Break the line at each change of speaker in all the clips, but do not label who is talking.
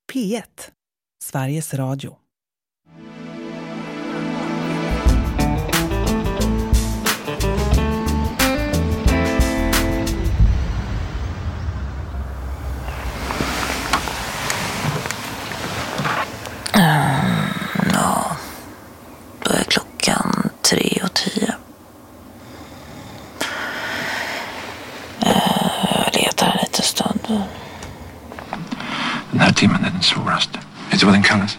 P1, Sveriges Radio.
Då är klockan 3:10. Jag letar en liten stund.
Den här timmen är den svåraste. Vet du vad den kallas?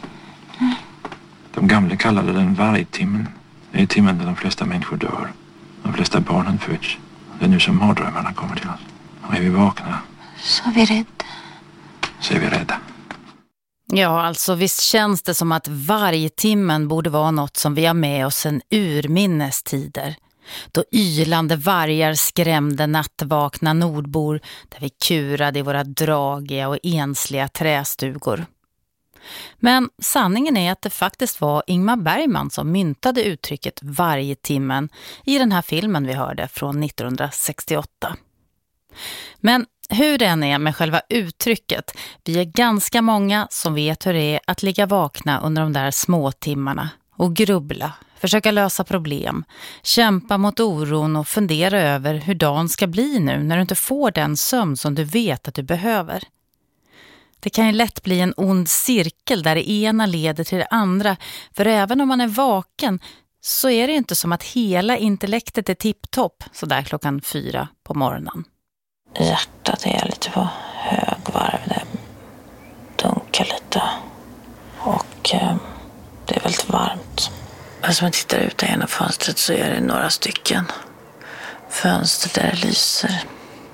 De gamla kallade den vargtimmen. Det är timmen där de flesta människor dör. De flesta barnen föds. Det är nu som mardrömmarna kommer till oss. Och är vi vakna
Så är vi rädda.
så är vi rädda.
Ja, alltså visst känns det som att vargtimmen borde vara något som vi har med oss en urminnes tider. Då ylande vargar skrämde nattvakna nordbor där vi kurade i våra dragiga och ensliga trästugor. Men sanningen är att det faktiskt var Ingmar Bergman som myntade uttrycket vargtimmen i den här filmen vi hörde från 1968. Men hur det än är med själva uttrycket, vi är ganska många som vet hur det är att ligga vakna under de där små timmarna och grubbla, försöka lösa problem, kämpa mot oron och fundera över hur dagen ska bli nu när du inte får den sömn som du vet att du behöver. Det kan ju lätt bli en ond cirkel där det ena leder till det andra, för även om man är vaken så är det inte som att hela intellektet är tipptopp så där 4:00 på morgonen.
Hjärtat är lite på högvarv. Det dunkar lite. Och det är väldigt varmt. Alltså man tittar ut genom fönstret så är det några stycken fönster där det lyser.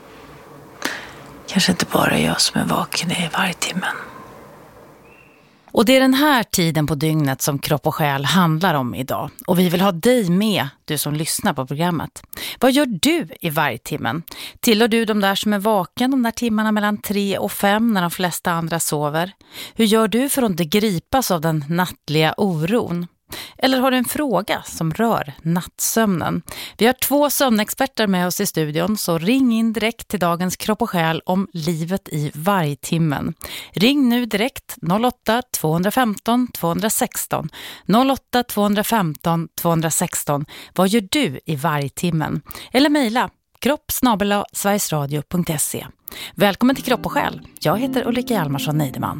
Kanske inte bara jag som är vaken i vargtimmen.
Och det är den här tiden på dygnet som Kropp och själ handlar om idag. Och vi vill ha dig med, du som lyssnar på programmet. Vad gör du i vargtimmen? Tillhör du de där som är vaken de där timmarna mellan 3 och 5 när de flesta andra sover? Hur gör du för att inte gripas av den nattliga oron? Eller har du en fråga som rör nattsömnen? Vi har 2 sömnexperter med oss i studion, så ring in direkt till dagens Kropp och själ om livet i vargtimmen. Ring nu direkt 08 215 216 08 215 216. Vad gör du i vargtimmen? Eller mejla kropp@sverigesradio.se. Välkommen till Kropp och själ. Jag heter Ulrika Hjalmarsson Neideman.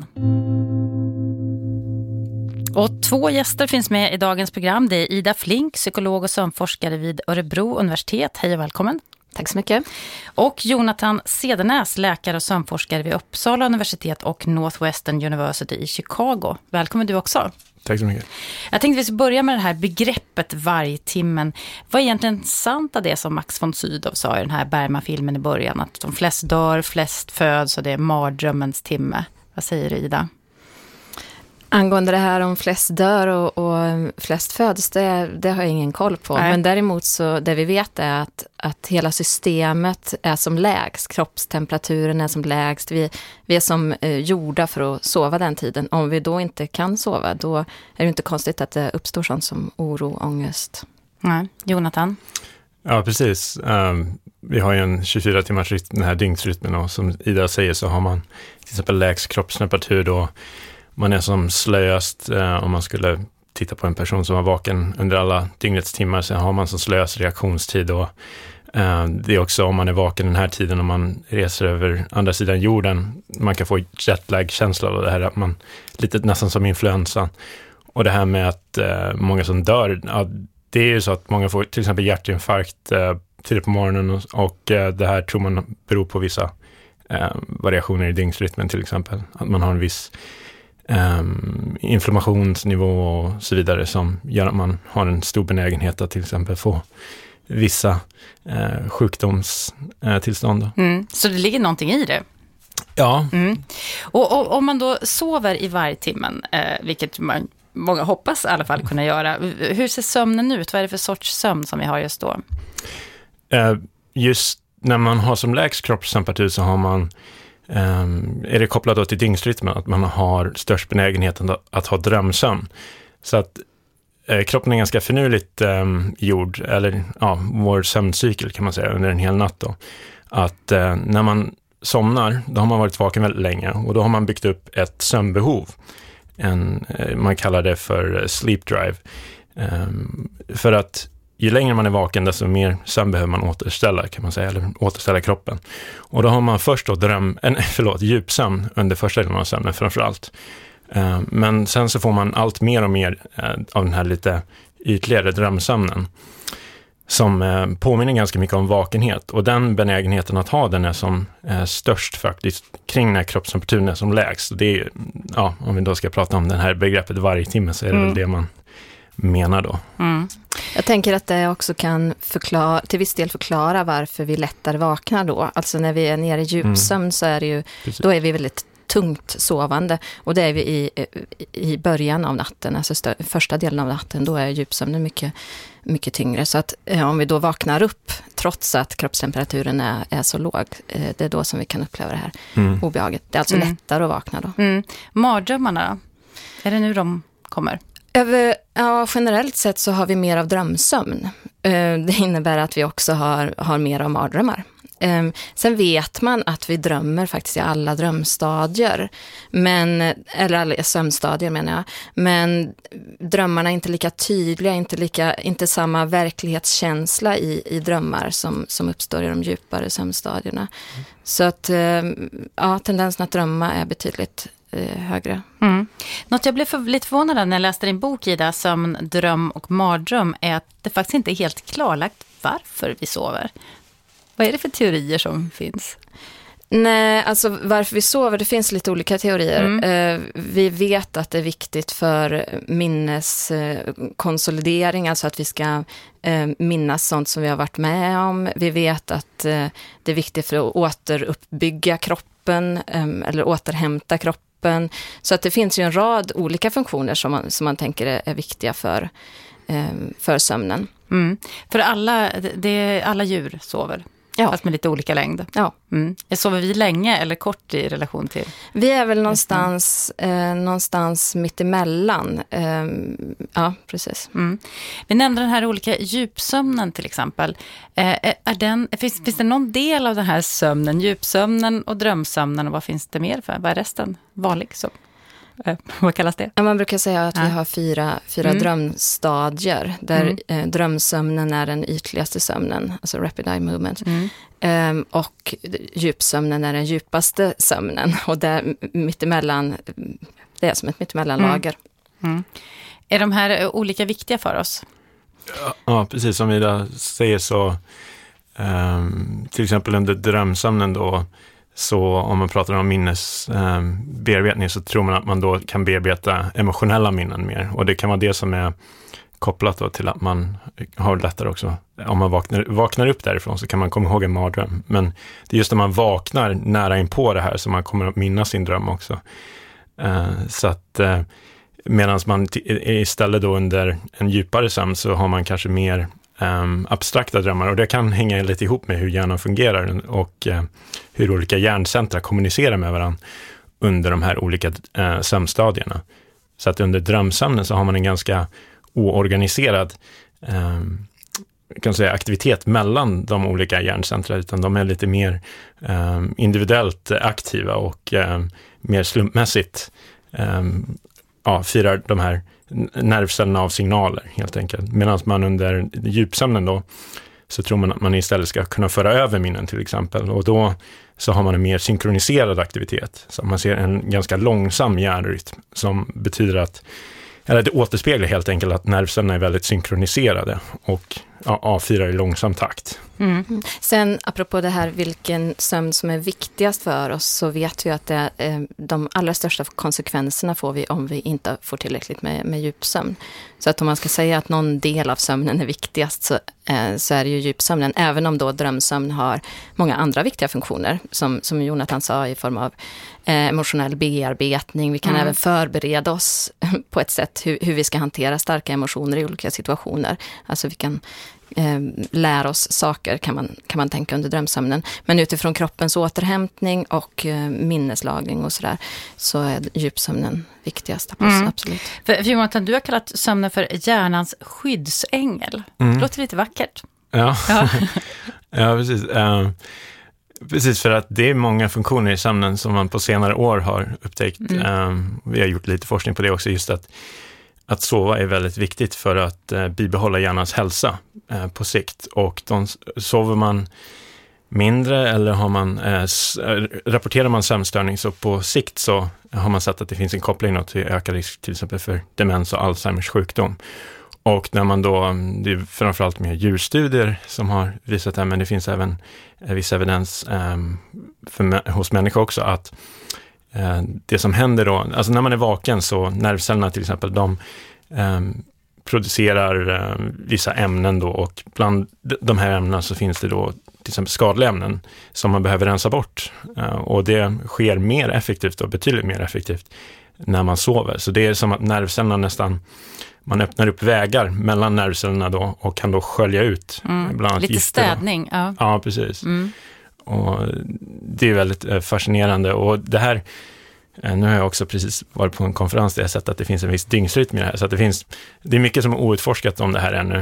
Och 2 gäster finns med i dagens program. Det är Ida Flink, psykolog och sömnforskare vid Örebro universitet. Hej och välkommen.
Tack så mycket.
Och Jonathan Cedernäs, läkare och sömnforskare vid Uppsala universitet och Northwestern University i Chicago. Välkommen du också.
Tack så mycket.
Jag tänkte vi ska börja med det här begreppet vargtimmen. Vad är egentligen sant av det som Max von Sydow sa i den här Bergman-filmen i början? Att de flest dör, flest föds och det är mardrömmens timme. Vad säger du, Ida?
Angående det här om flest dör och flest föds, det har jag ingen koll på. Nej. Men däremot så det vi vet är att hela systemet är som lägst. Kroppstemperaturen är som lägst. Vi är som gjorda för att sova den tiden. Om vi då inte kan sova, då är det inte konstigt att det uppstår sånt som oro och ångest.
Nej. Jonathan?
Ja, precis. Vi har ju en 24 timmars rytm, den här dygnsrytmen, och som Ida säger så har man till exempel lägst kroppstemperatur då. Man är som slöast om man skulle titta på en person som var vaken under alla dygnets timmar, så har man som slöast reaktionstid. Och det är också om man är vaken den här tiden, om man reser över andra sidan jorden, man kan få jetlag-känsla av det här, att man lite nästan som influensa. Och det här med att många som dör, ja, det är ju så att många får till exempel hjärtinfarkt tidigt på morgonen, och det här tror man beror på vissa variationer i dygnsrytmen, till exempel att man har en viss inflammationsnivå och så vidare som gör att man har en stor benägenhet att till exempel få vissa sjukdomstillstånd.
Så det ligger någonting i det?
Ja.
Och om man då sover i vargtimmen, vilket många hoppas i alla fall kunna göra, hur ser sömnen ut? Vad är det för sorts sömn som vi har just då?
Just när man har som lägst kroppstemperatur så har man är det kopplat då till dygnsrytmen, att man har störst benägenhet att ha drömsömn. Så att kroppen är ganska finurligt gjord, eller ja, vår sömncykel kan man säga, under en hel natt då. Att när man somnar, då har man varit vaken väldigt länge och då har man byggt upp ett sömnbehov. Man kallar det för sleep drive. För att ju längre man är vaken desto mer sömn behöver man återställa, kan man säga, eller återställa kroppen. Och då har man först då djupsömn under första delen av sömnen framförallt. Men sen så får man allt mer och mer av den här lite ytligare drömsömnen som påminner ganska mycket om vakenhet. Och den benägenheten att ha den är som störst faktiskt kring när kroppstemperaturen är som lägst. Det är, om vi då ska prata om det här begreppet varje timme så är det väl det man menar då.
Jag tänker att det också kan till viss del förklara varför vi lättare vaknar då. Alltså när vi är nere i djupsömn så är det ju, då är vi väldigt tungt sovande och det är vi i början av natten, alltså första delen av natten, då är djupsömnen mycket, mycket tyngre. Så att om vi då vaknar upp trots att kroppstemperaturen är så låg, det är då som vi kan uppleva det här obehaget. Det är alltså lättare att vakna då.
Mardrömmarna då? Är det nu de kommer?
Generellt sett så har vi mer av drömsömn. Det innebär att vi också har mer av mardrömmar. Sen vet man att vi drömmer faktiskt i alla drömstadier, eller alla sömnstadier menar jag. Men drömmarna är inte lika tydliga, inte samma verklighetskänsla i drömmar som uppstår i de djupare sömnstadierna. Så att tendensen att drömma är betydligt högre.
Något jag blev lite förvånad när jag läste din bok, Ida, Sömn, dröm och mardröm, är att det faktiskt inte är helt klarlagt varför vi sover. Vad är det för teorier som finns?
Nej, alltså varför vi sover, det finns lite olika teorier. Vi vet att det är viktigt för minneskonsolidering, alltså att vi ska minnas sånt som vi har varit med om. Vi vet att det är viktigt för att återuppbygga kroppen eller återhämta kroppen. Så att det finns ju en rad olika funktioner som man tänker är viktiga för sömnen.
För alla djur sover. Ja. Fast med lite olika längd.
Ja.
Sover vi länge eller kort i relation till?
Vi är väl någonstans mitt emellan. Ja, precis.
Vi nämnde den här olika djupsömnen till exempel. Finns det någon del av den här sömnen, djupsömnen och drömsömnen, och vad finns det mer för? Vad är resten vanlig sömn? Vad kallas det?
Ja, man brukar säga att vi har fyra drömstadier där drömsömnen är den ytligaste sömnen, alltså rapid eye movement. Och djupsömnen är den djupaste sömnen, och där mittemellan, det är som ett mittemellanlager.
Är de här olika viktiga för oss?
Ja, precis som Ida säger så till exempel under drömsömnen då, så om man pratar om minnesbearbetning så tror man att man då kan bearbeta emotionella minnen mer. Och det kan vara det som är kopplat då till att man har lättare också. Om man vaknar upp därifrån så kan man komma ihåg en mardröm. Men det är just när man vaknar nära in på det här som man kommer att minnas sin dröm också. Så att medan man istället då under en djupare sömn så har man kanske mer abstrakta drömmar, och det kan hänga lite ihop med hur hjärnan fungerar och hur olika hjärncentra kommunicerar med varandra under de här olika sömnstadierna. Så att under drömsömnen så har man en ganska oorganiserad kan säga, aktivitet mellan de olika hjärncentra, utan de är lite mer individuellt aktiva och mer slumpmässigt firar de här nervcellerna av signaler helt enkelt. Medan man under djupsömnen då så tror man att man istället ska kunna föra över minnen till exempel, och då så har man en mer synkroniserad aktivitet. Så man ser en ganska långsam hjärnrytm som betyder att, eller det återspeglar helt enkelt att nervcellerna är väldigt synkroniserade och avfyrar i långsam takt.
Sen apropå det här vilken sömn som är viktigast för oss, så vet vi att de allra största konsekvenserna får vi om vi inte får tillräckligt med djupsömn. Så att om man ska säga att någon del av sömnen är viktigast så är det ju djupsömnen, även om då drömsömn har många andra viktiga funktioner som Jonathan sa, i form av emotionell bearbetning. Vi kan även förbereda oss på ett sätt hur vi ska hantera starka emotioner i olika situationer. Alltså vi kan lära oss saker kan man tänka under drömsömnen. Men utifrån kroppens återhämtning och minneslagring och sådär, så är djupsömnen viktigast. Absolut.
För Jonathan, du har kallat sömnen för hjärnans skyddsängel. Det låter lite vackert.
Ja, ja precis. Precis, för att det är många funktioner i sömnen som man på senare år har upptäckt. Vi har gjort lite forskning på det också, just att sova är väldigt viktigt för att bibehålla hjärnans hälsa på sikt. Och sover man mindre eller rapporterar man sömnstörning, så på sikt så har man sett att det finns en koppling till ökad risk till exempel för demens och Alzheimers sjukdom. Och när man då, det är framförallt med djurstudier som har visat det här, men det finns även viss evidens hos människor också, att det som händer då, alltså när man är vaken så nervcellerna till exempel, de producerar vissa ämnen då, och bland de här ämnena så finns det då till exempel skadliga ämnen som man behöver rensa bort. Och det sker mer effektivt och betydligt mer effektivt när man sover. Så det är som att nervcellerna nästan, man öppnar upp vägar mellan nervcellerna då och kan då skölja ut bland annat
lite
gifter.
städning. Ja,
ja precis. Och det är väldigt fascinerande. Och det här, nu har jag också precis varit på en konferens där jag sett att det finns en viss dygnsrytm i det här. Så att det är mycket som är outforskat om det här ännu.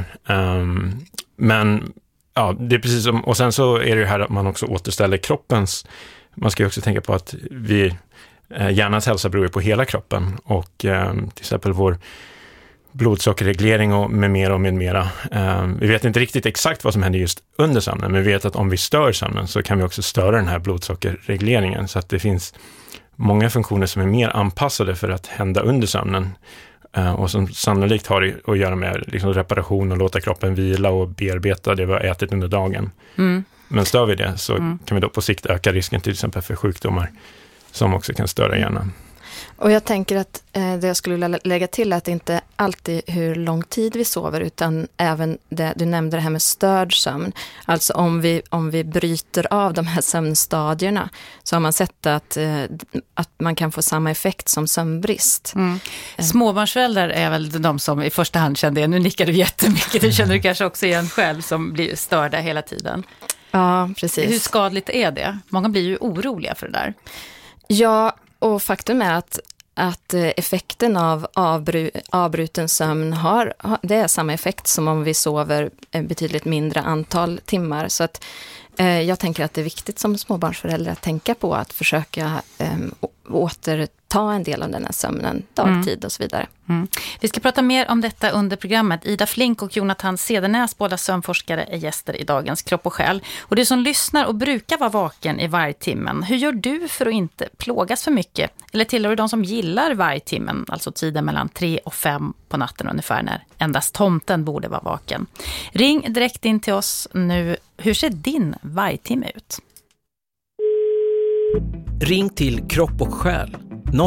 Men ja, det är precis som, och sen så är det här att man också återställer kroppens, man ska ju också tänka på att hjärnans hälsa beror på hela kroppen, och till exempel vår blodsockerreglering och med mera. Vi vet inte riktigt exakt vad som händer just under sömnen, men vi vet att om vi stör sömnen så kan vi också störa den här blodsockerregleringen, så att det finns många funktioner som är mer anpassade för att hända under sömnen, och som sannolikt har att göra med liksom reparation och låta kroppen vila och bearbeta det vi har ätit under dagen. Men stör vi det så kan vi då på sikt öka risken till exempel för sjukdomar som också kan störa hjärnan.
Och jag tänker att det jag skulle vilja lägga till är att det inte alltid hur lång tid vi sover, utan även det du nämnde, det här med störd sömn. Alltså om vi bryter av de här sömnstadierna, så har man sett att man kan få samma effekt som sömnbrist.
Småbarnsföräldrar är väl de som i första hand känner det. Nu nickar du jättemycket, du känner du kanske också igen själv som blir störda hela tiden.
Ja, precis.
Hur skadligt är det? Många blir ju oroliga för det där.
Ja, och faktum är att effekten av avbruten sömn det är samma effekt som om vi sover betydligt mindre antal timmar. Så att jag tänker att det är viktigt som småbarnsförälder att tänka på att försöka återta en del av den här sömnen dagtid och så vidare.
Vi ska prata mer om detta under programmet. Ida Flink och Jonathan Cedernäs, båda sömnforskare, är gäster i dagens Kropp och själ. Och du som lyssnar och brukar vara vaken i vargtimmen, hur gör du för att inte plågas för mycket? Eller tillhör du de som gillar vargtimmen, alltså tiden mellan 3 och 5 på natten ungefär, när endast tomten borde vara vaken? Ring direkt in till oss nu. Hur ser din vargtimme ut?
Ring till Kropp och själ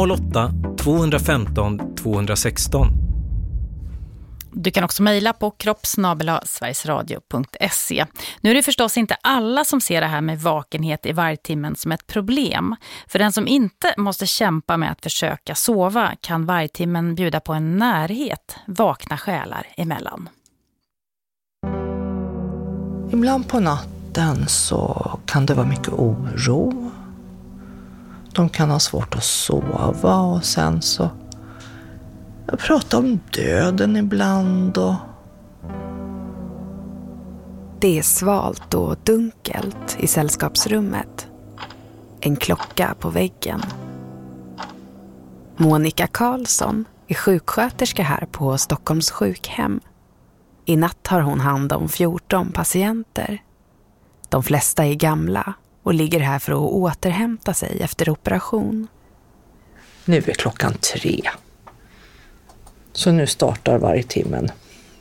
08-215 216.
Du kan också mejla på kropp@sverigesradio.se. Nu är det förstås inte alla som ser det här med vakenhet i vargtimmen som ett problem. För den som inte måste kämpa med att försöka sova kan vargtimmen bjuda på en närhet vakna själar emellan.
Ibland på natten så kan det vara mycket oro. De kan ha svårt att sova, och sen så jag pratar om döden ibland.
Det är svalt och dunkelt i sällskapsrummet. En klocka på väggen. Monica Karlsson är sjuksköterska här på Stockholms sjukhem. I natt har hon hand om 14 patienter. De flesta är gamla och ligger här för att återhämta sig efter operation.
Nu är klockan 3. Så nu startar vargtimmen.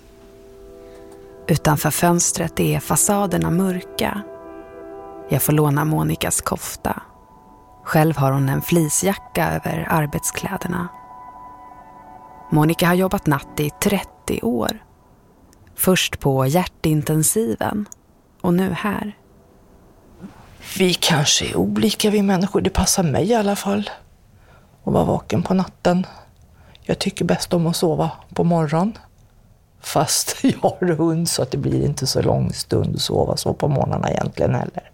Utanför fönstret är fasaderna mörka. Jag får låna Monikas kofta. Själv har hon en fleecejacka över arbetskläderna. Monica har jobbat natt i 30 år. Först på hjärtintensiven och nu här.
Vi kanske är olika, vi människor. Det passar mig i alla fall att vara vaken på natten. Jag tycker bäst om att sova på morgonen. Fast jag har hund så att det blir inte så lång stund att sova så på morgnarna egentligen heller.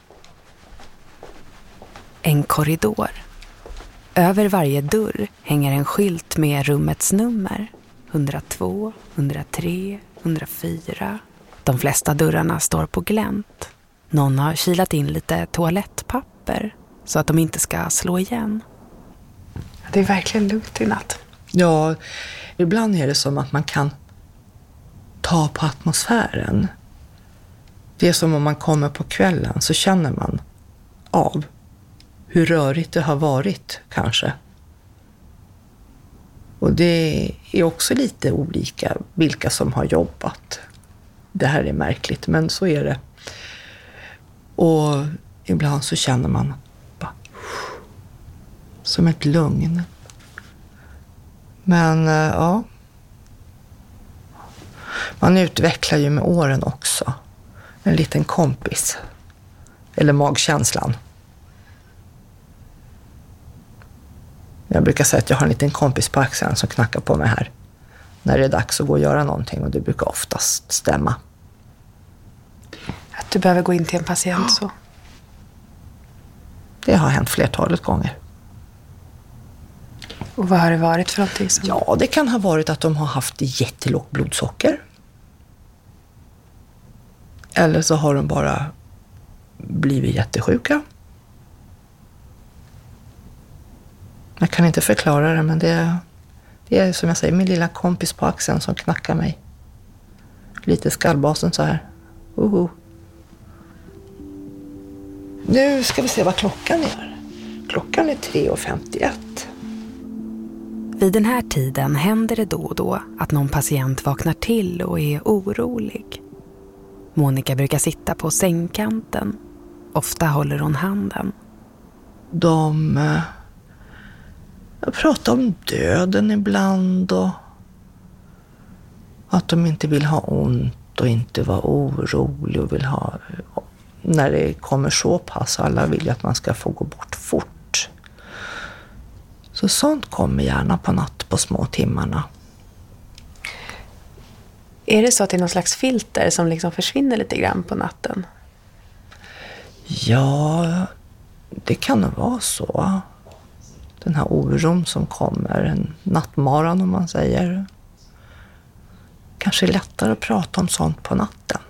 En korridor. Över varje dörr hänger en skylt med rummets nummer. 102, 103, 104. De flesta dörrarna står på glänt. Någon har kilat in lite toalettpapper så att de inte ska slå igen.
Det är verkligen lugnt i natt.
Ja, ibland är det som att man kan ta på atmosfären. Det är som om man kommer på kvällen så känner man av hur rörigt det har varit kanske. Och det är också lite olika vilka som har jobbat. Det här är märkligt, men så är det. Och ibland så känner man bara, som ett lugn. Men ja, man utvecklar ju med åren också en liten kompis. Eller magkänslan. Jag brukar säga att jag har en liten kompis på axeln som knackar på mig här. När det är dags att gå och göra någonting, och det brukar oftast stämma.
Att du behöver gå in till en patient så?
Det har hänt flertalet gånger.
Och vad har det varit för någonting?
Ja, det kan ha varit att de har haft jättelågt blodsocker. Eller så har de bara blivit jättesjuka. Jag kan inte förklara det, men det är som jag säger, min lilla kompis på axeln som knackar mig. Lite skallbasen så här. Nu ska vi se vad klockan är. Klockan är 3:51.
Vid den här tiden händer det då och då att någon patient vaknar till och är orolig. Monica brukar sitta på sängkanten. Ofta håller hon handen.
De pratar om döden ibland och att de inte vill ha ont och inte vara orolig och vill ha, när det kommer så pass, alla vill ju att man ska få gå bort fort. Så sånt kommer gärna på natt på små timmarna.
Är det så att det är någon slags filter som liksom försvinner lite grann på natten?
Ja, det kan nog vara så. Den här oron som kommer, en nattmaran om man säger. Kanske är lättare att prata om sånt på natten.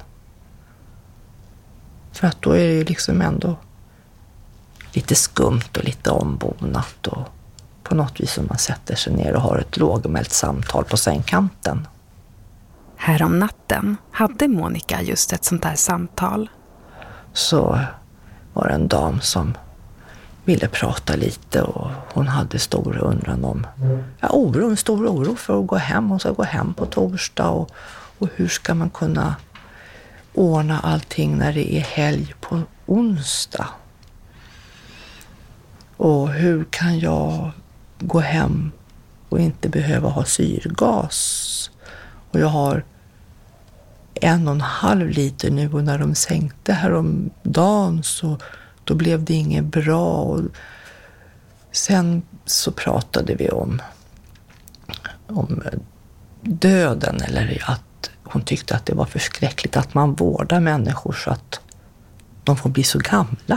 För att då är det ju liksom ändå lite skumt och lite ombonat och på något vis som man sätter sig ner och har ett lågmält samtal på sängkanten.
Här om natten hade Monica just ett sånt där samtal.
Så var det en dam som ville prata lite och hon hade stor undran om stor oro för att gå hem. Hon ska gå hem på torsdag och hur ska man kunna ordna allting när det är helg på onsdag? Och hur kan jag gå hem och inte behöva ha syrgas? Och jag har 1,5 liter nu, och när de sänkte här om dagen så då blev det inget bra. Och sen så pratade vi om döden, eller att hon tyckte att det var förskräckligt att man vårdar människor så att de får bli så gamla.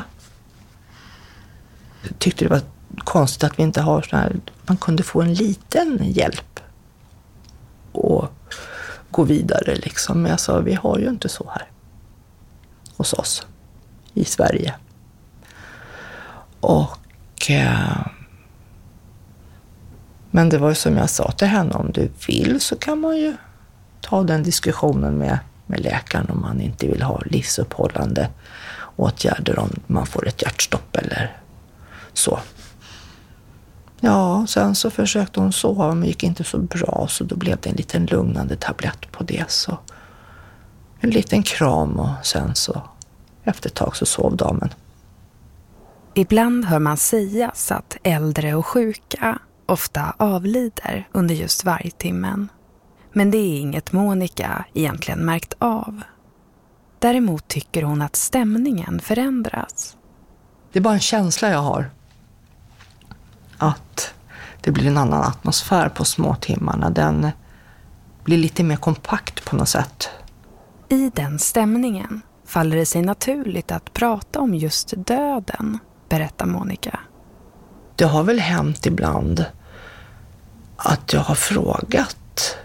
Jag tyckte det var konstigt att vi inte har så här, man kunde få en liten hjälp och gå vidare liksom. Men jag sa, vi har ju inte så här hos oss i Sverige. Och men det var ju som jag sa till henne, om du vill så kan man ju ta den diskussionen med läkaren om man inte vill ha livsuppehållande åtgärder om man får ett hjärtstopp eller så. Ja, sen så försökte hon sova men gick inte så bra, så då blev det en liten lugnande tablett på det. Så en liten kram och sen så efter ett tag så sov damen.
Ibland hör man sägas att äldre och sjuka ofta avlider under just vargtimmen. Men det är inget Monica egentligen märkt av. Däremot tycker hon att stämningen förändras.
Det är bara en känsla jag har. Att det blir en annan atmosfär på små timmarna. Den blir lite mer kompakt på något sätt.
I den stämningen faller det sig naturligt att prata om just döden, berättar Monica.
Det har väl hänt ibland att jag har frågat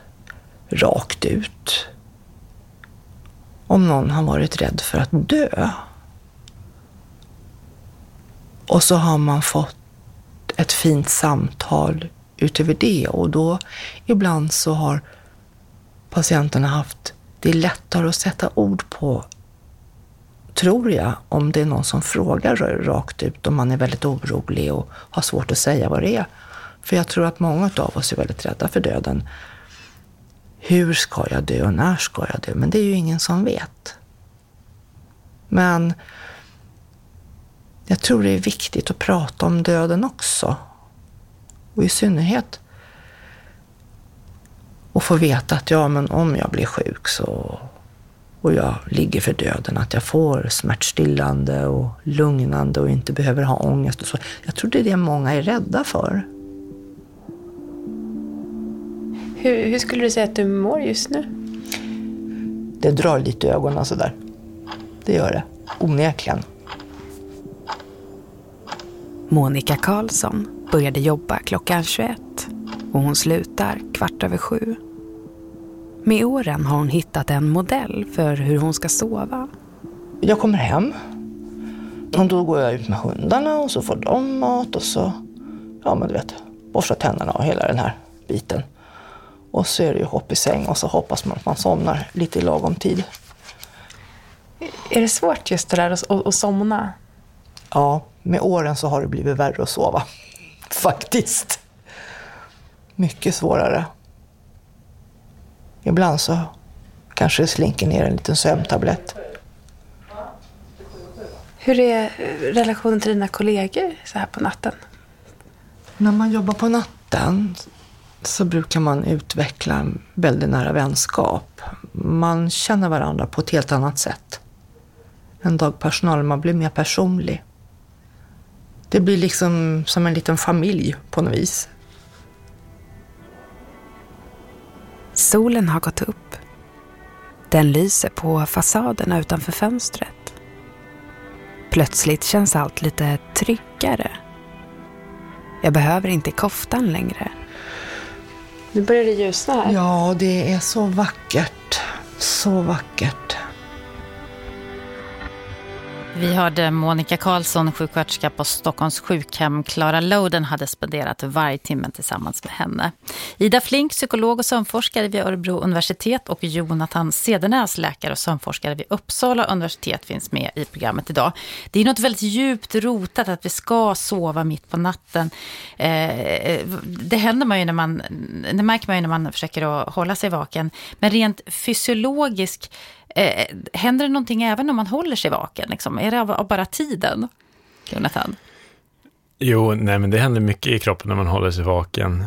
rakt ut om någon har varit rädd för att dö. Och så har man fått ett fint samtal utöver det. Och då ibland så har patienterna haft det är lättare att sätta ord på, tror jag, om det är någon som frågar rakt ut om man är väldigt orolig och har svårt att säga vad det är. För jag tror att många av oss är väldigt rädda för döden. Hur ska jag dö och när ska jag dö? Men det är ju ingen som vet. Men jag tror det är viktigt att prata om döden också. Och i synnerhet och få veta att men om jag blir sjuk så, och jag ligger för döden, att jag får smärtstillande och lugnande och inte behöver ha ångest och så. Jag tror det är det många är rädda för.
Hur skulle du säga att du mår just nu?
Det drar lite i ögonen så där. Det gör det, onekligen.
Monica Karlsson började jobba klockan 21 och hon slutar 6:15. Med åren har hon hittat en modell för hur hon ska sova.
Jag kommer hem och då går jag ut med hundarna och så får de mat och så, du vet, borsta tänderna och hela den här biten. Och så är det ju hopp i säng och så hoppas man att man somnar lite i lagom tid.
Är det svårt just det där att somna?
Ja, med åren så har det blivit värre att sova. Faktiskt. Mycket svårare. Ibland så kanske det slinker ner en liten sömntablett.
Hur är relationen till dina kollegor så här på natten?
När man jobbar på natten så brukar man utveckla en väldigt nära vänskap. Man känner varandra på ett helt annat sätt. En dagpersonal, man blir mer personlig. Det blir liksom som en liten familj på något vis.
Solen har gått upp. Den lyser på fasaderna utanför fönstret. Plötsligt känns allt lite tryggare. Jag behöver inte koftan längre.
Nu börjar det ljusna här.
Ja, det är så vackert. Så vackert.
Vi hörde Monica Karlsson, sjuksköterska på Stockholms sjukhem. Clara Loden hade spenderat varje timme tillsammans med henne. Ida Flink, psykolog och sömnforskare vid Örebro universitet, och Jonathan Cedernäs, läkare och sömnforskare vid Uppsala universitet, finns med i programmet idag. Det är något väldigt djupt rotat att vi ska sova mitt på natten. Det händer man ju det märker man ju när man försöker att hålla sig vaken. Men rent fysiologiskt, händer det någonting även om man håller sig vaken? Liksom? Är det av bara tiden, Jonathan?
Jo, nej, men det händer mycket i kroppen när man håller sig vaken.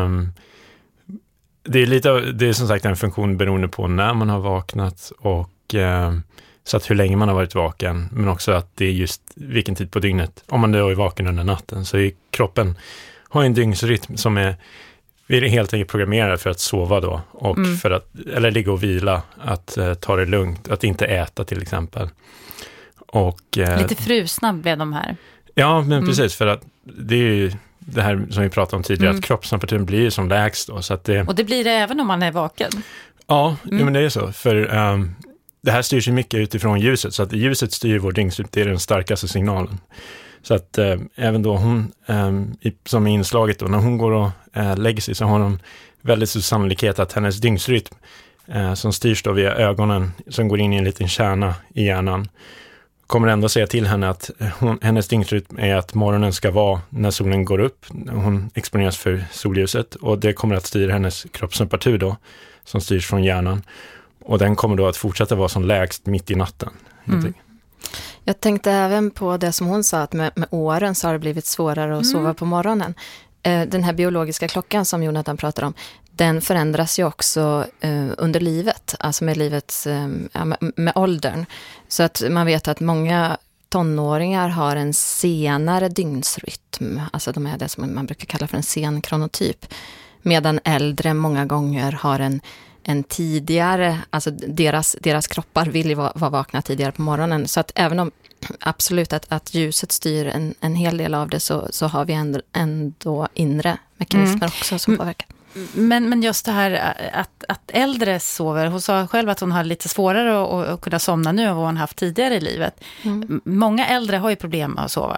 Det är som sagt en funktion beroende på när man har vaknat och så att hur länge man har varit vaken, men också att det är just vilken tid på dygnet. Om man då är vaken under natten så är kroppen har en dygnsrytm som är, vi är helt enkelt programmerade för att sova då och för att, eller ligga och vila, att ta det lugnt, att inte äta till exempel. Och,
lite frusna blev de här.
Ja, men precis, för att det är ju det här som vi pratade om tidigare, att kroppstemperaturen blir som lägst då. Så att
och det blir det även om man är vaken?
Ja, men det är så. För det här styrs ju mycket utifrån ljuset, så att ljuset styr vår dygnsrytm, det är den starkaste signalen. Så att även då hon, som är inslaget då, när hon går och lägger sig så har hon väldigt stor sannolikhet att hennes dygnsrytm som styrs då via ögonen, som går in i en liten kärna i hjärnan, kommer ändå säga till henne att hennes dygnsrytm är att morgonen ska vara när solen går upp. Hon exponeras för solljuset och det kommer att styra hennes kroppstemperatur då, som styrs från hjärnan. Och den kommer då att fortsätta vara som lägst mitt i natten.
Jag tänkte även på det som hon sa, att med åren så har det blivit svårare att sova på morgonen. Den här biologiska klockan som Jonathan pratar om, den förändras ju också under livet, alltså med livets, med åldern. Så att man vet att många tonåringar har en senare dygnsrytm, alltså de är det som man brukar kalla för en sen kronotyp, medan äldre många gånger har en tidigare, alltså deras kroppar vill ju vara vakna tidigare på morgonen. Så att även om absolut att ljuset styr en hel del av det, så har vi ändå inre mekanismer också som påverkar.
Men just det här att äldre sover, hon sa själv att hon har lite svårare att kunna somna nu än vad hon haft tidigare i livet. Många äldre har ju problem med att sova.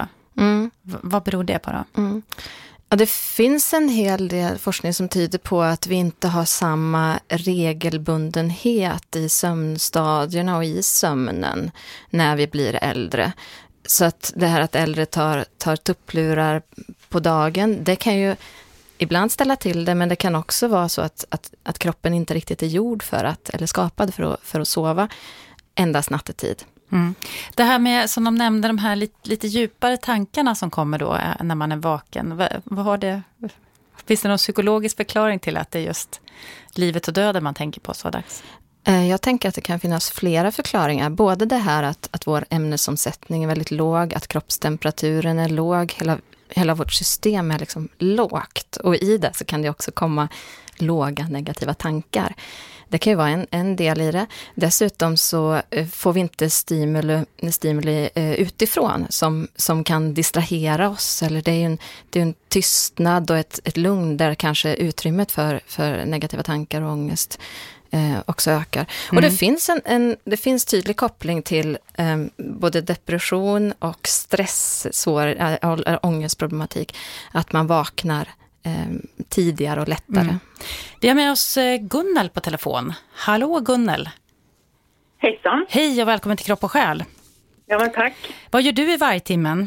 Vad beror det på då?
Ja, det finns en hel del forskning som tyder på att vi inte har samma regelbundenhet i sömnstadierna och i sömnen när vi blir äldre. Så att det här att äldre tar tupplurar på dagen, det kan ju ibland ställa till det, men det kan också vara så att kroppen inte riktigt är gjord eller skapad för att sova endast nattetid.
Det här med, som de nämnde, de här lite djupare tankarna som kommer då när man är vaken. Vad har det? Finns det någon psykologisk förklaring till att det är just livet och döden man tänker på så dags?
Jag tänker att det kan finnas flera förklaringar. Både det här att vår ämnesomsättning är väldigt låg, att kroppstemperaturen är låg, hela vårt system är liksom lågt. Och i det så kan det också komma låga negativa tankar. Det kan ju vara en del i det. Dessutom så får vi inte stimuli utifrån som kan distrahera oss. Eller det är en tystnad och ett lugn där kanske utrymmet för negativa tankar och ångest också ökar. Och det finns tydlig koppling till både depression och stress, ångestproblematik. Att man vaknar tidigare och lättare.
Vi har med oss Gunnel på telefon. Hallå Gunnel.
Hejsan.
Hej och välkommen till Kropp och själ.
Ja, men tack.
Vad gör du i vargtimmen?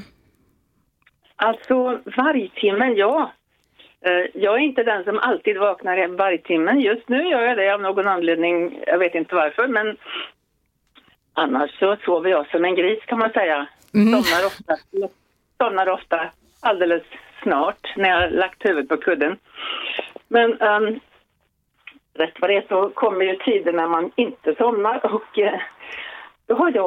Alltså vargtimmen, ja. Jag är inte den som alltid vaknar i vargtimmen. Just nu gör jag det av någon anledning. Jag vet inte varför, men annars så sover jag som en gris kan man säga. Somnar ofta alldeles snart när jag har lagt huvudet på kudden. Men rätt vad det är så kommer ju tider när man inte somnar och då har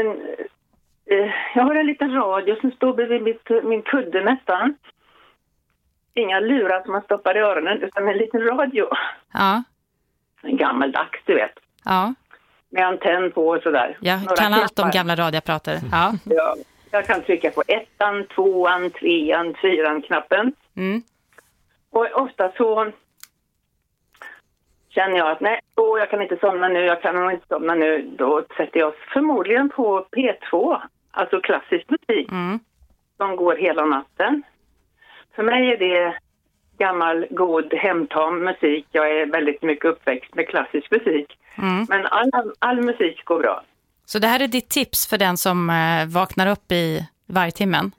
jag har en liten radio som står bredvid min kudde nästan. Inga lurar som man stoppar i öronen utan en liten radio.
Ja.
En gammaldags, du vet.
Ja.
Med antenn på och sådär.
Jag kan allt om gamla radioapparater. Ja.
Ja. Jag kan trycka på 1:an, 2:an, 3:an, 4:an knappen. Och ofta så känner jag att jag kan inte somna nu, jag kan nog inte somna nu. Då sätter jag förmodligen på P2, alltså klassisk musik, som går hela natten. För mig är det gammal, god, hemtam musik. Jag är väldigt mycket uppväxt med klassisk musik. Men all musik går bra.
Så det här är ditt tips för den som vaknar upp i vargtimmen?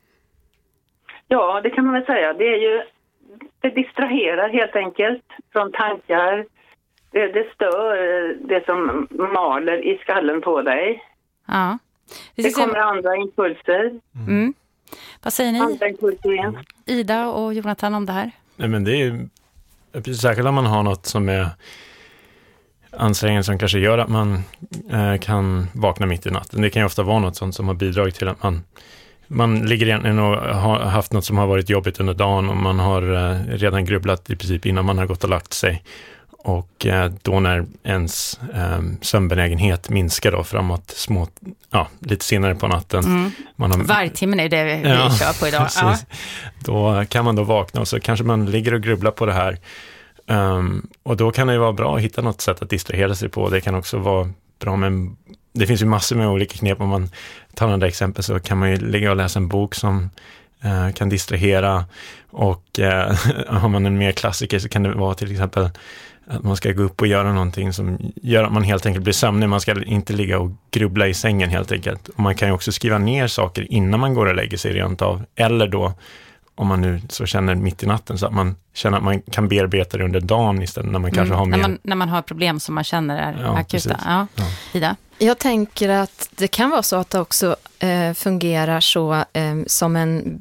Ja, det kan man väl säga. Det distraherar helt enkelt från tankar. Det stör det som maler i skallen på dig.
Ja.
Det kommer andra impulser.
Vad säger ni?
Andra impulser igen.
Ida och Jonathan om det här?
Nej, men det är ju särskilt om man har något som är ansträngande som kanske gör att man kan vakna mitt i natten. Det kan ju ofta vara något sånt som har bidragit till att man ligger egentligen och har haft något som har varit jobbigt under dagen och man har redan grubblat i princip innan man har gått och lagt sig. Och då när ens sömnbenägenhet minskar då framåt lite senare på natten.
Vargtimmen är det vi kör på idag. Ja.
Då kan man då vakna och så kanske man ligger och grubblar på det här. Och då kan det ju vara bra att hitta något sätt att distrahera sig på. Det kan också vara bra med det finns ju massor med olika knep. Om man tar några exempel så kan man ju ligga och läsa en bok som kan distrahera. Och har man en mer klassiker så kan det vara till exempel att man ska gå upp och göra någonting som gör att man helt enkelt blir sömnig. Man ska inte ligga och grubbla i sängen helt enkelt. Och man kan ju också skriva ner saker innan man går och lägger sig rent av. Eller då, om man nu så känner mitt i natten, så att man känner att man kan bearbeta det under dagen istället när man kanske har mer...
När man har problem som man känner är akuta. Ja. Ida?
Jag tänker att det kan vara så att det också fungerar så som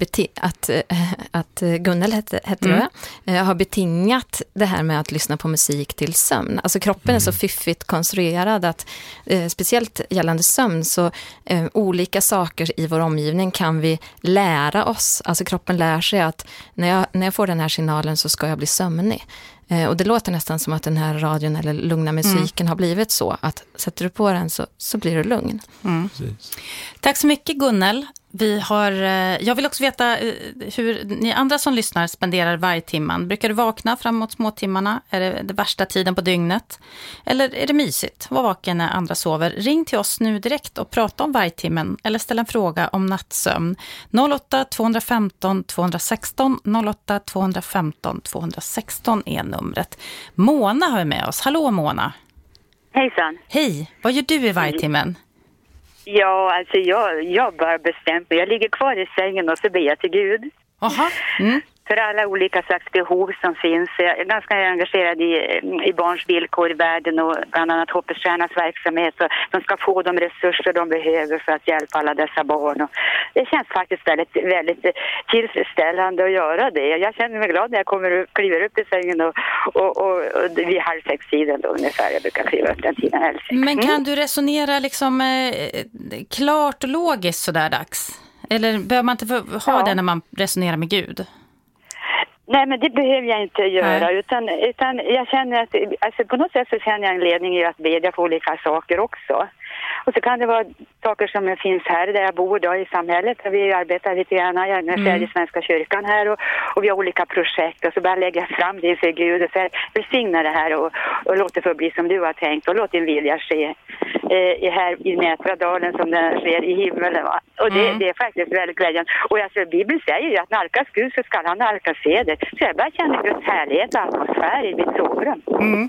att Gunnel hette det, har betingat det här med att lyssna på musik till sömn. Alltså kroppen är så fiffigt konstruerad att speciellt gällande sömn så olika saker i vår omgivning kan vi lära oss. Alltså kroppen lär sig att när jag får den här signalen så ska jag bli sömnig. Och det låter nästan som att den här radion eller lugna musiken har blivit så att sätter du på den så blir du lugn.
Tack så mycket. mycket, Gunnel. Jag vill också veta hur ni andra som lyssnar spenderar vargtimman. Brukar du vakna framåt småtimmarna? Är det värsta tiden på dygnet? Eller är det mysigt? Var vaken när andra sover? Ring till oss nu direkt och prata om vargtimmen eller ställ en fråga om nattsömn. 08 215 216 08 215 216 är numret. Mona har vi med oss. Hallå Mona.
Hejsan.
Hej, vad gör du i vargtimmen?
Ja, alltså jag bara bestämt mig. Jag ligger kvar i sängen och så ber jag till Gud.
Aha.
För alla olika slags behov som finns. Jag är ganska engagerad i barns villkor i världen och bland annat Hoppets Stjärnas verksamhet. Så de ska få de resurser de behöver för att hjälpa alla dessa barn. Och det känns faktiskt väldigt, väldigt tillfredsställande att göra det. Jag känner mig glad när jag kliver upp i sängen och vid 5:30 då ungefär. Jag brukar kliva upp den tiden.
Men kan du resonera liksom klart och logiskt så där dags? Eller behöver man inte ha det när man resonerar med Gud?
Nej, men det behöver jag inte göra, utan jag känner att alltså på något sätt så känner jag en ledning i att bedja för olika saker också. Och så kan det vara saker som finns här där jag bor då i samhället. Vi arbetar lite grann, jag är i Svenska kyrkan här och vi har olika projekt. Och så bara lägga fram det för Gud och säga välsigna det här och låt det få bli som du har tänkt. Och låt din vilja ske här i Nätradalen som den sker i himmelen. Va? Och det är faktiskt väldigt glädjande. Och alltså, Bibeln säger ju att nalkas Gud så ska han nalkas seder. Så jag bara känner Guds härlighet och atmosfär i mitt sovrum.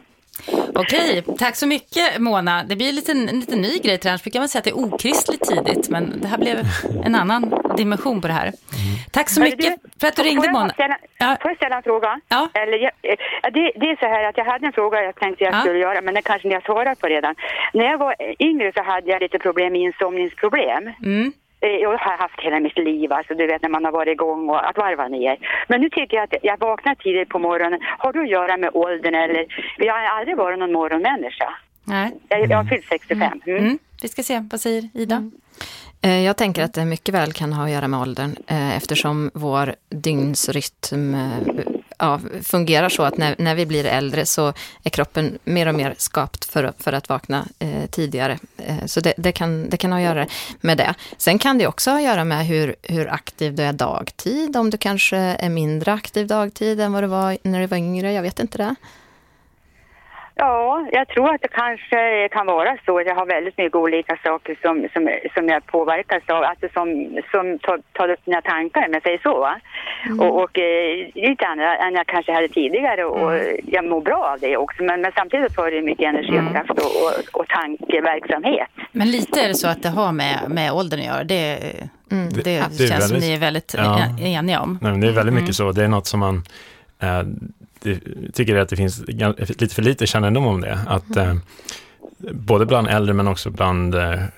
Okej, tack så mycket Mona. Det blir en liten ny grej till annars brukar man säga att det är okristligt tidigt, men det här blev en annan dimension på det här. Tack så mycket för att du ringde, Mona.
Får jag ställa en fråga?
Ja.
Det är så här att jag hade en fråga jag tänkte jag skulle göra, men det kanske ni har svarat på redan. När jag var yngre så hade jag lite problem med insomningsproblem. Jag har haft hela mitt liv, alltså du vet när man har varit igång och att varva ner. Men nu tycker jag att jag vaknar tidigt på morgonen. Har det att göra med åldern eller? Jag har aldrig varit någon morgonmänniska.
Nej.
Jag har fyllt 65.
Vi ska se, vad säger Ida?
Jag tänker att det mycket väl kan ha att göra med åldern eftersom vår dygnsrytm fungerar så att när vi blir äldre så är kroppen mer och mer skapt för att vakna tidigare. Så det kan ha att göra med det. Sen kan det också ha att göra med hur aktiv du är dagtid. Om du kanske är mindre aktiv dagtid än vad du var när du var yngre. Jag vet inte det.
Ja, jag tror att det kanske kan vara så. Jag har väldigt mycket olika saker som jag påverkas av. Alltså som tar upp mina tankar, om jag säger så. Va? Och lite annat än jag kanske hade tidigare. Och jag mår bra av det också. Men samtidigt tar det mycket energi och kraft och tankeverksamhet.
Men lite är det så att det har med åldern att göra. Det känns väldigt, som ni är väldigt eniga om.
Nej, men det är väldigt mycket så. Det är något som man... tycker att det finns lite för lite kännedom om det. Att både bland äldre men också bland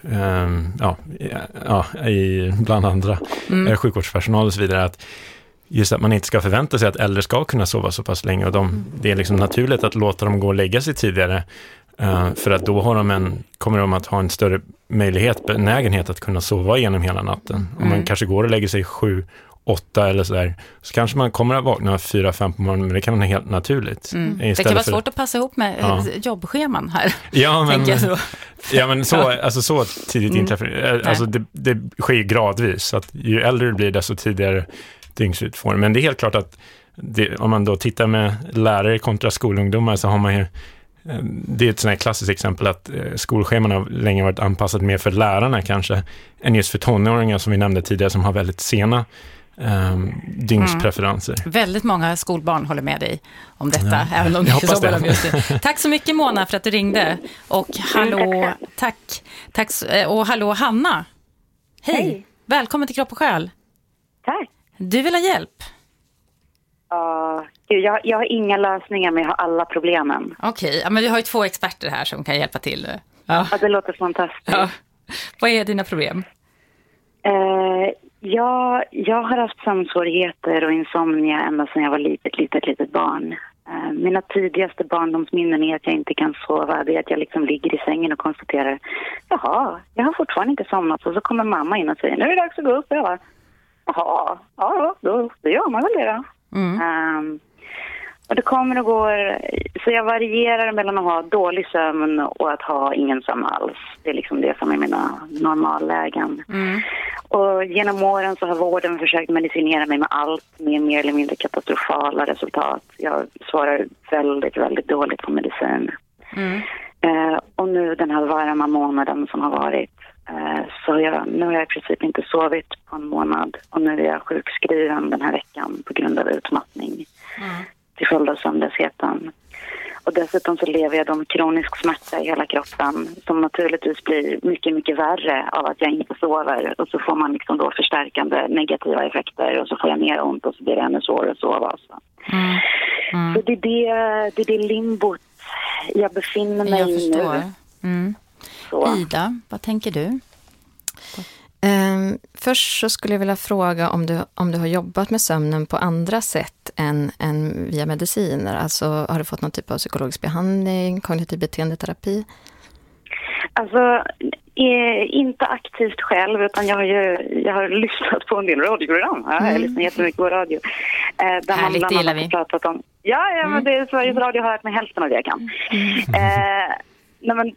bland andra sjukvårdspersonal och så vidare, att just att man inte ska förvänta sig att äldre ska kunna sova så pass länge, och det är liksom naturligt att låta dem gå och lägga sig tidigare, för att då kommer de att ha en större benägenhet att kunna sova igenom hela natten. Om man kanske går och lägger sig 7-8 eller sådär, så kanske man kommer att vakna 4-5 på morgonen, men det kan vara helt naturligt.
Det kan vara svårt att passa ihop med jobbscheman här.
Men så tidigt inträffar. Alltså det sker gradsvis, så att ju äldre du blir desto tidigare dygnsrytm får. Men det är helt klart att om man då tittar med lärare kontra skolungdomar, så har man ju, det är ett sånt här klassiskt exempel att skolscheman har länge varit anpassat mer för lärarna kanske än just för tonåringar som vi nämnde tidigare, som har väldigt sena dygnspreferenser.
Väldigt många skolbarn håller med dig om detta, även om det är så bara just det. Tack så mycket Mona för att du ringde. Och hallå, tack. Och hallå Hanna. Hej. Välkommen till Kropp och Själ.
Tack.
Du vill ha hjälp?
Jag har inga lösningar, men jag har alla problemen.
Okej, men vi har ju 2 experter här som kan hjälpa till.
Ja, det låter fantastiskt.
Ja. Vad är dina problem?
Jag har haft sömnsvårigheter och insomnia ända sedan jag var litet barn. Mina tidigaste barndomsminnen är att jag inte kan sova. Det är att jag liksom ligger i sängen och konstaterar, jaha, jag har fortfarande inte somnat. Och så kommer mamma in och säger, nu är det dags att gå upp. Och jag bara, jaha, då gör man väl det då. Och det kommer och går, så jag varierar mellan att ha dålig sömn och att ha ingen sömn alls. Det är liksom det som är mina normallägen. Och genom åren så har vården försökt medicinera mig med allt med mer eller mindre katastrofala resultat. Jag svarar väldigt, väldigt dåligt på medicin. Och nu den här varma månaden som har varit, så nu har jag i princip inte sovit på en månad. Och nu är jag sjukskriven den här veckan på grund av utmattning. Till följd av sömnlösheten. Och dessutom så lever jag med kronisk smärta i hela kroppen som naturligtvis blir mycket, mycket värre av att jag inte sover. Och så får man liksom då förstärkande negativa effekter och så får jag mer ont och så blir det ännu svårare att sova. Så det är det limbot jag befinner mig i nu.
Ida, vad tänker du?
Först så skulle jag vilja fråga om du har jobbat med sömnen på andra sätt än via mediciner. Alltså har du fått någon typ av psykologisk behandling, kognitiv beteendeterapi?
Alltså inte aktivt själv, utan jag har lyssnat på en del radioprogram. Jag lyssnar jättemycket på radio. Där man bland annat har pratat om... Ja, men det är Sveriges Radio har hört med hälften av det jag kan. Men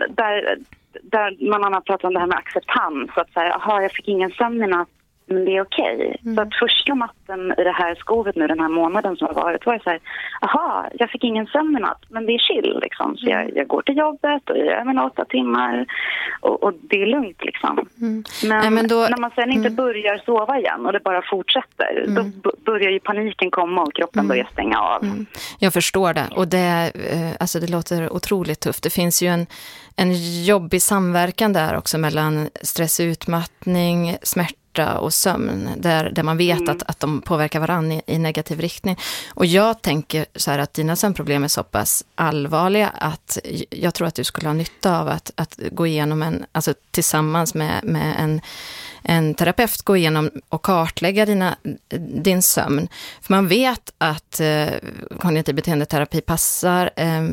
där man har pratat om det här med acceptans. Så att säga, jag fick ingen sömn i natt, men det är okej. Så att första natten i det här skovet nu, den här månaden som har varit, var jag så här, jag fick ingen sömn i natt, men det är chill liksom. Så jag går till jobbet och jag är med 8 timmar och det är lugnt liksom. Men då, när man sen inte börjar sova igen och det bara fortsätter, då börjar ju paniken komma och kroppen börjar stänga av.
Jag förstår det, och det låter otroligt tufft. Det finns ju en jobbig samverkan där också mellan stress, utmattning, smärta och sömn, där man vet att de påverkar varandra i negativ riktning. Och jag tänker så här att dina sömnproblem är så pass allvarliga att jag tror att du skulle ha nytta av att gå igenom tillsammans med en terapeut gå igenom och kartlägga din sömn. För man vet att kognitiv beteendeterapi passar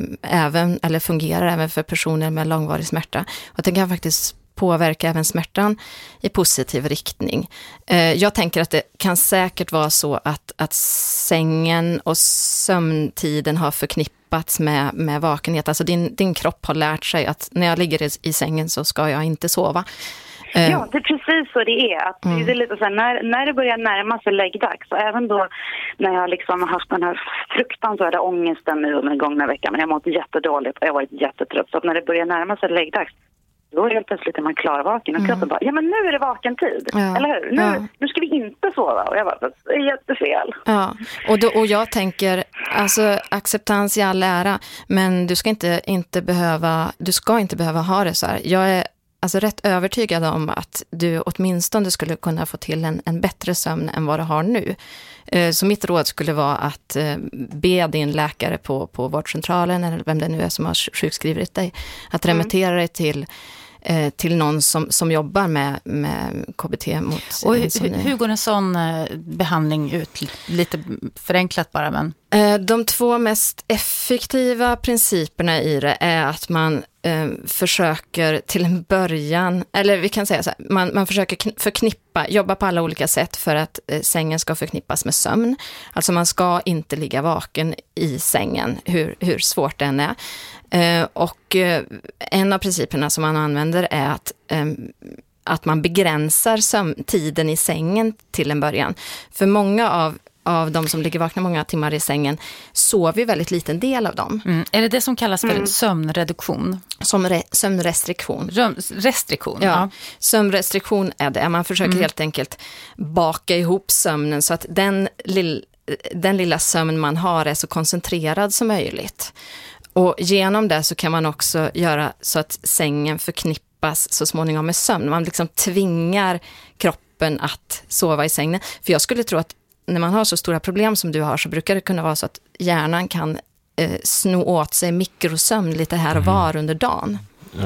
fungerar även för personer med långvarig smärta. Och det kan faktiskt påverka även smärtan i positiv riktning. Jag tänker att det kan säkert vara så att sängen och sömntiden har förknippats med vakenhet. Alltså din kropp har lärt sig att när jag ligger i sängen så ska jag inte sova.
Ja, det är precis så det är. Att det är lite så här, när det börjar närma sig läggdags, och även då när jag liksom har haft den här fruktansvärda ångesten nu den gångna veckan, men jag har mått jättedåligt och jag har varit jättetrött. Så att när det börjar närma sig läggdags, då är helt plötsligt man klarvaken och kroppen bara, men nu är det vaken tid, eller hur? Nu ska vi inte sova. Och jag bara, det är jättefel.
Ja, och jag tänker, alltså acceptans i all ära, men du ska inte behöva ha det så här. Jag är rätt övertygad om att du åtminstone skulle kunna få till en bättre sömn än vad du har nu. Så mitt råd skulle vara att be din läkare på vårdcentralen, eller vem det nu är som har sjukskrivit dig, att remittera dig till någon som jobbar med KBT mot...
Och hur går en sån behandling ut? Lite förenklat bara, men...
De 2 mest effektiva principerna i det är att man försöker till en början, eller vi kan säga så här, man försöker jobba på alla olika sätt för att sängen ska förknippas med sömn. Alltså man ska inte ligga vaken i sängen, hur svårt den är. Och en av principerna som man använder är att man begränsar tiden i sängen till en början. För många av de som ligger vakna många timmar i sängen sover väldigt liten del av dem.
Är det som kallas för sömnreduktion?
Sömnrestriktion.
Restriktion?
Ja. Sömnrestriktion är det. Man försöker helt enkelt baka ihop sömnen så att den lilla sömn man har är så koncentrerad som möjligt. Och genom det så kan man också göra så att sängen förknippas så småningom med sömn. Man liksom tvingar kroppen att sova i sängen. För jag skulle tro att när man har så stora problem som du har, så brukar det kunna vara så att hjärnan kan sno åt sig mikrosömn lite här och var under dagen.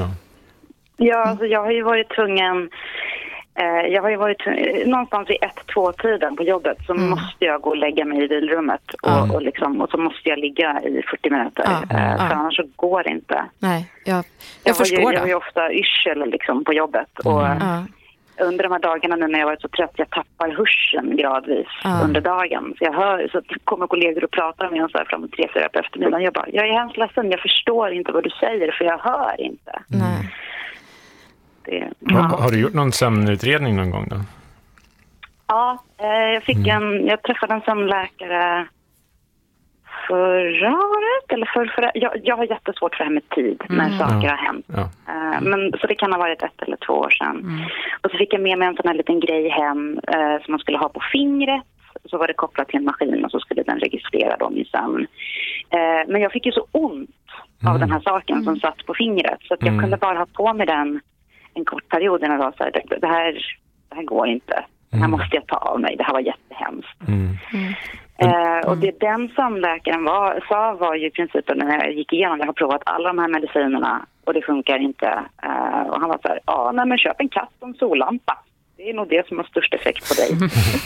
Ja, alltså jag har ju varit tvungen... någonstans vid 1-2-tiden på jobbet så måste jag gå och lägga mig i vilrummet och så måste jag ligga i 40 minuter. För annars så går det inte.
Nej, jag förstår det.
Jag har ju ofta yrsel liksom på jobbet och under de här dagarna nu när jag varit så trött, jag tappar hörseln gradvis under dagen. Så jag hör, så kommer kollegor och pratar med mig så här framåt 3-4 på eftermiddagen. Jag bara, jag är hemskt ledsen, jag förstår inte vad du säger för jag hör inte.
Har du gjort någon sömnutredning någon gång då?
Ja, jag träffade en sömnläkare förra året eller förra. Jag har jättesvårt för det här med tid när saker har hänt. Men, så det kan ha varit 1 eller 2 år sedan. Och så fick jag med mig en sån här liten grej hem som man skulle ha på fingret. Så var det kopplat till en maskin och så skulle den registrera dem i sömn. Men jag fick ju så ont av den här saken som satt på fingret. Så att jag kunde bara ha på mig den en kort period när jag var så här, det här går inte. Det här måste jag ta av mig. Det här var jättehemskt. Och det den sömnläkaren sa var ju i princip när jag gick igenom, jag har provat alla de här medicinerna och det funkar inte. Och han var så här, men köp en katt och en sollampa. Det är nog det som har störst effekt på dig.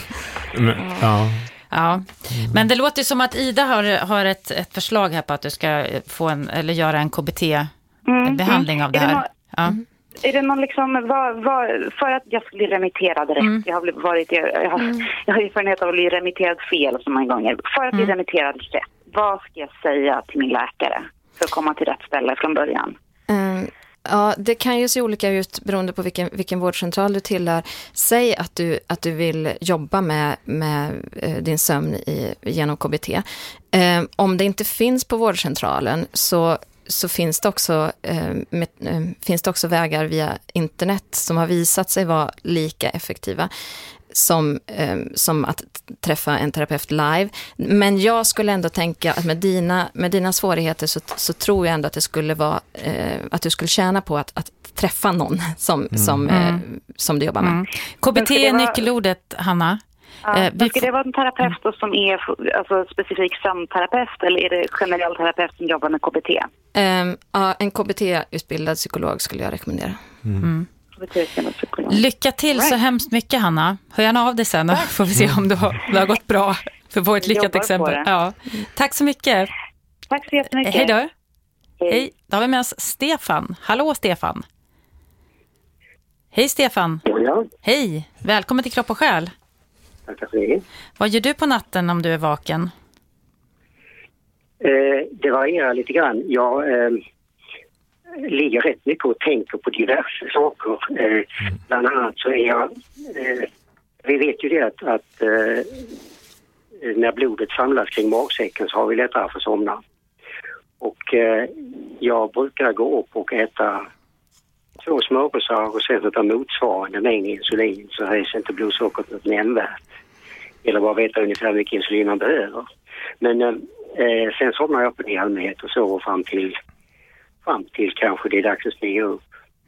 Ja, men det låter som att Ida har ett förslag här på att du ska få eller göra en KBT-behandling av det här.
Är det någon liksom, för att jag ska bli remitterad rätt, jag har erfarenhet av att bli remitterad fel så många gånger, för att bli remitterad rätt, vad ska jag säga till min läkare för att komma till rätt ställe från början?
Ja, det kan ju se olika ut beroende på vilken vårdcentral du tillhör. Säg att du vill jobba med din sömn genom KBT. Om det inte finns på vårdcentralen så finns det också vägar via internet som har visat sig vara lika effektiva som att träffa en terapeut live. Men jag skulle ändå tänka att med dina svårigheter så tror jag ändå att det skulle vara att du skulle tjäna på att träffa någon som du jobbar med.
KBT är nyckelordet, Hanna.
Ska det vara en terapeut som är alltså specifik sömnterapeut eller är det generell terapeut som jobbar med KBT?
En KBT-utbildad psykolog skulle jag rekommendera.
Lycka till så hemskt mycket, Hanna. Hör gärna av dig sen och får vi se om det har gått bra för att få ett lyckat exempel. Ja. Tack så mycket.
Tack så jättemycket.
Hej då. Hej. Då har vi med oss Stefan. Hallå Stefan. Hej Stefan.
Ja.
Hej. Välkommen till Kropp och själ.
Tack för det.
Vad gör du på natten om du är vaken?
Det varierar lite grann. Jag ligger rätt mycket och tänker på diverse saker. Bland annat så är jag... vi vet ju det att när blodet samlas kring magsäcken så har vi lättare för att somna. Och jag brukar gå upp och äta 2 smörgåsar och sen ta motsvarande mängd insulin så höjs inte blodsockret något nämnvärt. Eller bara veta ungefär hur mycket insulin man behöver. Men sen somnar jag på det i allmänhet och sover fram till kanske det är dags att stiga upp.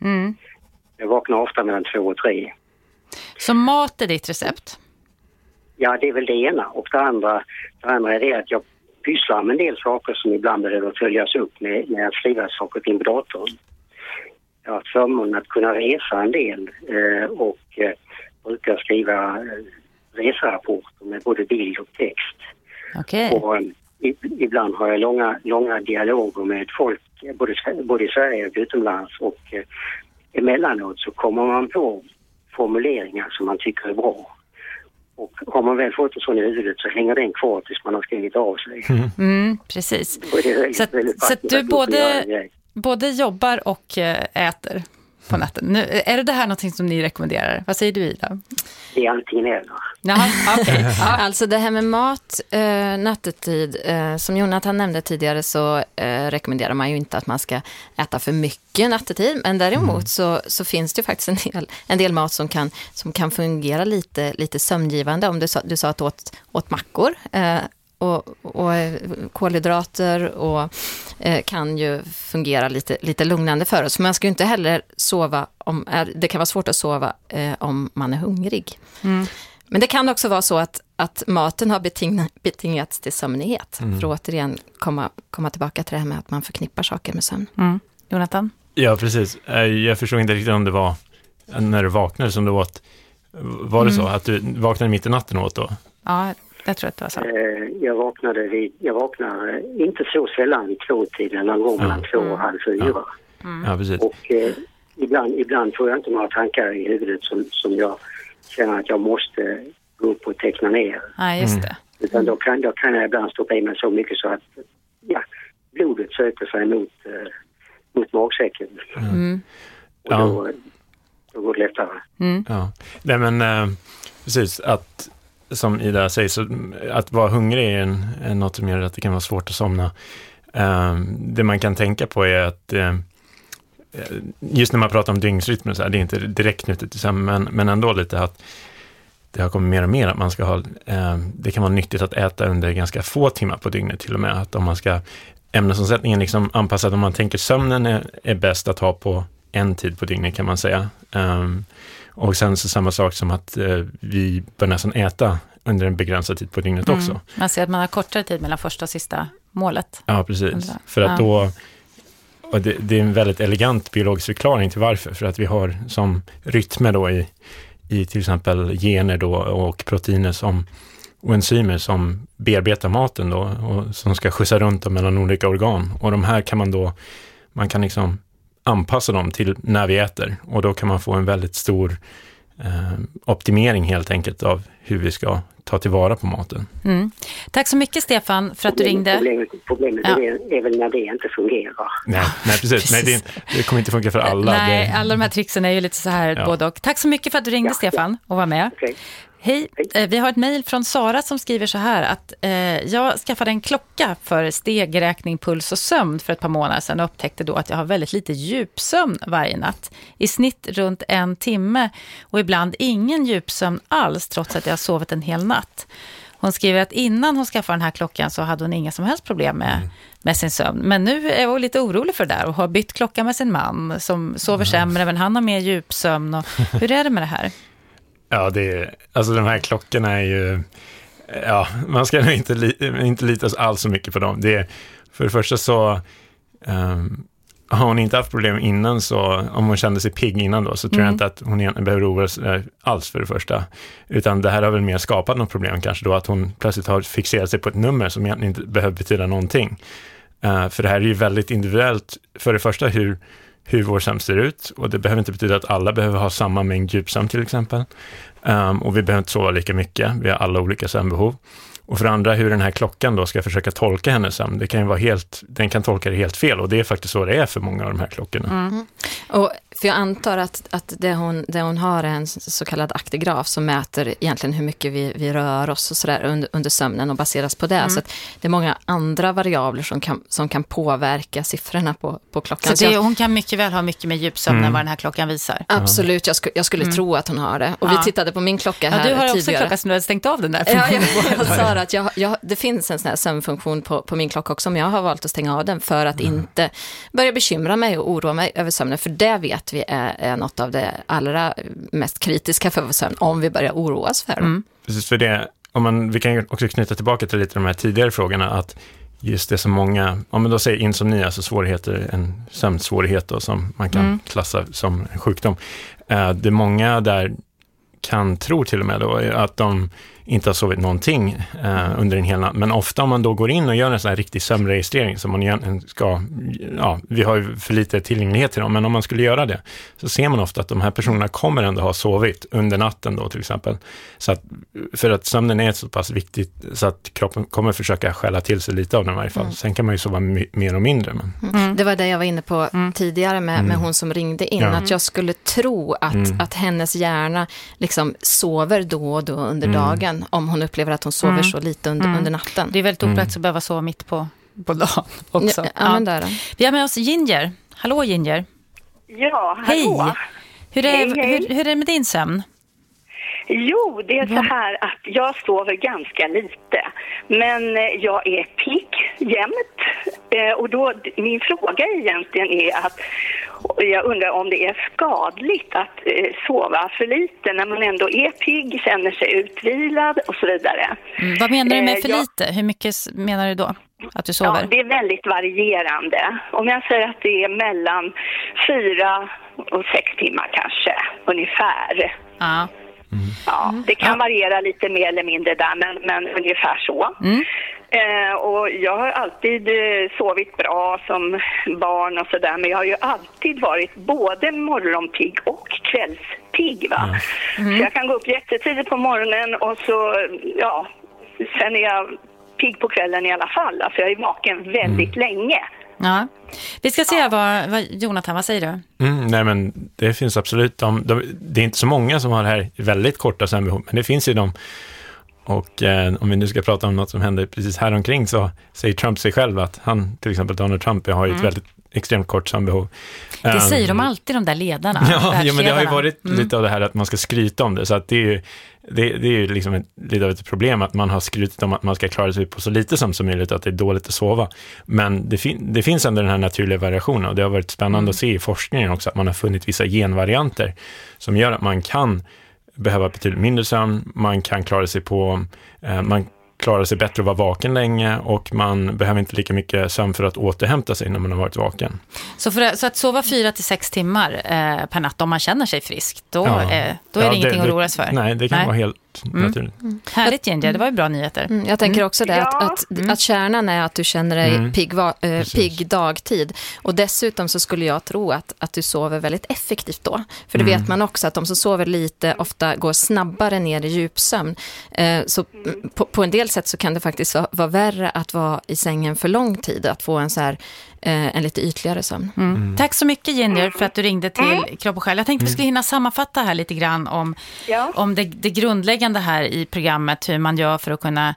Jag vaknar ofta mellan 2 och 3.
Så mat är ditt recept?
Ja, det är väl det ena. Och det andra är det att jag pysslar med en del saker som ibland behöver följas upp med att skriva saker in på datorn. Jag har förmånen att kunna resa en del och brukar skriva reserapporter med både bild och text.
Okay.
Och ibland har jag långa dialoger med folk både i Sverige och utomlands och emellanåt så kommer man på formuleringar som man tycker är bra. Och har man väl fått en sån i huvudet så hänger den kvar tills man har skrivit av sig.
Precis. Så att du både jobbar och äter på natten. Nu, är det här någonting som ni rekommenderar? Vad säger du, Ida?
Det är antingen eller.
Okay. Alltså det här med mat nattetid, som Jonathan nämnde tidigare så rekommenderar man ju inte att man ska äta för mycket nattetid. Men däremot så finns det ju faktiskt en del mat som kan fungera lite sömngivande. Om du sa att åt mackor och kolhydrater och kan ju fungera lite lugnande för oss. Man ska ju inte heller sova det kan vara svårt att sova om man är hungrig. Men det kan också vara så att maten har betingats till sömnighet. För att återigen komma tillbaka till det här med att man förknippar saker med sömn.
Jonathan?
Ja, precis. Jag förstod inte riktigt om det var när du vaknade som du åt. Var det så att du vaknade mitt i natten och åt då?
Ja, jag tror att det var så.
Jag vaknade inte så sällan vid 2-tiden, någon gång mellan 2 och halv 4.
Ja, precis.
Och ibland får jag inte några tankar i huvudet som jag känner att jag måste gå upp och teckna ner.
Ja, just det.
Utan då kan jag ibland stoppa i mig så mycket så att blodet söker sig mot magsäcken. Och då går det lättare.
Ja. Nej, men precis, att som Ida säger, så att vara hungrig är något som gör att det kan vara svårt att somna. Det man kan tänka på är att just när man pratar om dygnsrytmen så är det inte direkt knutet till sömn, men ändå lite att det har kommit mer och mer att man ska ha, det kan vara nyttigt att äta under ganska få timmar på dygnet till och med, att om man ska ämnesomsättningen liksom anpassad, om man tänker sömnen är bäst att ha på en tid på dygnet kan man säga. Och sen så samma sak som att vi bör nästan äta under en begränsad tid på dygnet också.
Man ser att man har kortare tid mellan första och sista målet.
Ja, precis. För att då, och det är en väldigt elegant biologisk förklaring till varför. För att vi har som rytmer då i till exempel gener då och proteiner och enzymer som bearbetar maten då och som ska skjutsa runt dem mellan olika organ. Och de här kan man kan liksom anpassa dem till när vi äter, och då kan man få en väldigt stor optimering helt enkelt av hur vi ska ta tillvara på maten.
Tack så mycket Stefan för att du ringde.
Problemet är väl när det inte fungerar.
Nej precis. Nej, det kommer inte funka för alla.
Nej, alla de här tricksen är ju lite så här både och. Tack så mycket för att du ringde Stefan och var med.
Okay.
Hej, vi har ett mejl från Sara som skriver så här att jag skaffade en klocka för stegräkning, puls och sömn för ett par månader sedan och upptäckte då att jag har väldigt lite djupsömn varje natt. I snitt runt 1 timme och ibland ingen djupsömn alls trots att jag har sovit en hel natt. Hon skriver att innan hon skaffade den här klockan så hade hon inga som helst problem med sin sömn. Men nu är hon lite orolig för det där och har bytt klocka med sin man som sover sämre, men han har mer djupsömn. Och hur är det med det här?
Ja, alltså de här klockorna är ju, man ska nog inte lita alls så mycket på dem. För det första så har hon inte haft problem innan, så om hon kände sig pigg innan då, så tror jag inte att hon egentligen behöver oroa sig alls för det första. Utan det här har väl mer skapat något problem kanske då, att hon plötsligt har fixerat sig på ett nummer som egentligen inte behöver betyda någonting. För det här är ju väldigt individuellt. För det första hur vår sömn ser ut, och det behöver inte betyda att alla behöver ha samma mängd djupsömn till exempel. Och vi behöver inte sova lika mycket, vi har alla olika sömnbehov. Och för andra hur den här klockan då ska försöka tolka hennes sömn, det kan ju vara den kan tolka det helt fel, och det är faktiskt så det är för många av de här klockorna.
Och för jag antar att det hon har är en så kallad aktigraf som mäter egentligen hur mycket vi rör oss och sådär under sömnen och baseras på det. Så att det är många andra variabler som kan påverka siffrorna på klockan.
Så hon kan mycket väl ha mycket med djupsömn än vad den här klockan visar?
Absolut, jag skulle tro att hon har det. Och vi tittade på min klocka här tidigare.
Du har också en klocka som du har stängt av den där.
Jag sa att det finns en sån här sömnfunktion på min klocka också, men jag har valt att stänga av den för att inte börja bekymra mig och oroa mig över sömnen, för det vet vi är något av det allra mest kritiska för vår sömn, om vi börjar oroas för det.
Precis, för det, vi kan ju också knyta tillbaka till lite de här tidigare frågorna, att just det som många, om man då säger insomnia, alltså svårigheter, en sömnsvårighet då, som man kan klassa som en sjukdom. Det många där kan tro till och med då att de inte har sovit någonting under en hel natt. Men ofta om man då går in och gör en sån här riktig sömnregistrering som man egentligen ska, vi har ju för lite tillgänglighet till dem, men om man skulle göra det så ser man ofta att de här personerna kommer ändå ha sovit under natten då till exempel. Så att, för att sömnen är så pass viktigt så att kroppen kommer försöka skälla till sig lite av den i varje fall. Sen kan man ju sova mer och mindre. Men.
Det var det jag var inne på tidigare med hon som ringde in, att jag skulle tro att hennes hjärna liksom sover då och då under dagen, om hon upplever att hon sover så lite under natten.
Det är väldigt opraktiskt att behöva sova mitt på dagen också.
Men där då.
Vi har med oss Ginger. Hallå Ginger.
Ja, hallå.
Hej. Hur är det med din sömn?
Jo, det är så här att jag sover ganska lite, men jag är pigg jämt. Och då, min fråga egentligen är att jag undrar om det är skadligt att sova för lite när man ändå är pigg, känner sig utvilad och så vidare.
Vad menar du med för lite? Hur mycket menar du då att du sover?
Ja, det är väldigt varierande. Om jag säger att det är mellan 4 och 6 timmar kanske, ungefär.
Ja.
Ja, det kan variera lite mer eller mindre där, men ungefär så. Och jag har alltid sovit bra som barn och sådär, men jag har ju alltid varit både morgonpigg och kvällspigg, va? Så jag kan gå upp jättetidigt på morgonen och så, ja, sen är jag pigg på kvällen i alla fall. Alltså jag är vaken väldigt länge.
Ja. Vi ska se vad Jonathan, vad säger du?
Nej, men det finns absolut det är inte så många som har det här väldigt korta sömnbehov, men det finns ju de. Och om vi nu ska prata om något som händer precis här omkring, så säger Trump sig själv att han, till exempel Donald Trump, har ju ett väldigt extremt kort sömnbehov.
Det säger de alltid, de där ledarna.
Ja, men det har ju varit lite av det här att man ska skryta om det, så att det är ju liksom lite av ett problem att man har skrytit om att man ska klara sig på så lite som möjligt, att det är dåligt att sova. Men det finns ändå den här naturliga variationen, och det har varit spännande att se i forskningen också att man har funnit vissa genvarianter som gör att man kan behöva betydligt mindre sömn, man kan klara sig man klarar sig bättre att vara vaken länge, och man behöver inte lika mycket sömn för att återhämta sig när man har varit vaken.
Så att sova 4-6 timmar per natt om man känner sig frisk, då är det ingenting att oroa sig för.
Nej, det kan vara helt naturligt.
Härligt, Ginger, det var ju bra nyheter.
Jag tänker också det att kärnan är att du känner dig pigg dagtid, och dessutom så skulle jag tro att du sover väldigt effektivt då, för det vet man också att de som sover lite ofta går snabbare ner i djupsömn, så på en del sätt så kan det faktiskt vara värre att vara i sängen för lång tid, att få en lite ytligare sömn.
Tack så mycket, Ginger, för att du ringde till Kropp och Själ. Jag tänkte vi skulle hinna sammanfatta här lite grann om det grundläggande här i programmet, hur man gör för att kunna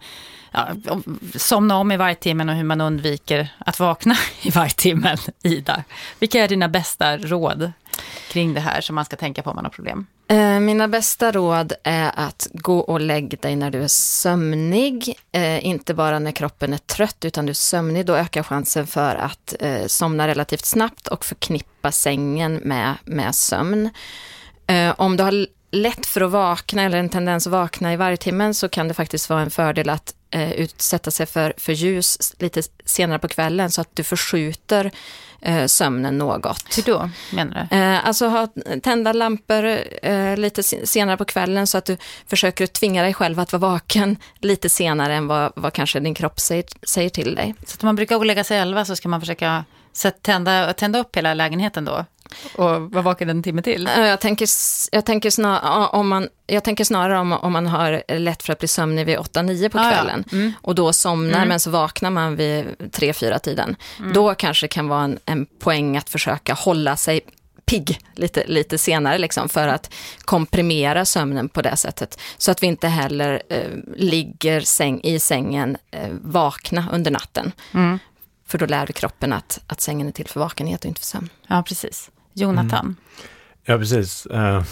somna om i varje timmen och hur man undviker att vakna i varje timmen. Ida, vilka är dina bästa råd kring det här som man ska tänka på om man har problem?
Mina bästa råd är att gå och lägga dig när du är sömnig. Inte bara när kroppen är trött, utan du är sömnig. Då ökar chansen för att somna relativt snabbt och förknippa sängen med sömn. Om du har lätt för att vakna eller en tendens att vakna i varje timmen, så kan det faktiskt vara en fördel att utsätta sig för ljus lite senare på kvällen, så att du förskjuter sömnen något.
Hur då, menar du?
Alltså tända lampor lite senare på kvällen, så att du försöker tvinga dig själv att vara vaken lite senare än vad kanske din kropp säger till dig.
Så att om man brukar gå och lägga sig 11, så ska man försöka tända upp hela lägenheten då? Och vad vakar en timme till?
Jag tänker snarare om man har lätt för att bli sömnig vid 8-9 på kvällen och då somnar men så vaknar man vid 3-4 tiden. Då kanske kan vara en poäng att försöka hålla sig pigg lite senare liksom, för att komprimera sömnen på det sättet, så att vi inte heller ligger i sängen vakna under natten. För då lär vi kroppen att sängen är till för vakenhet och inte för sömn.
Ja, precis. Jonathan?
Ja, precis.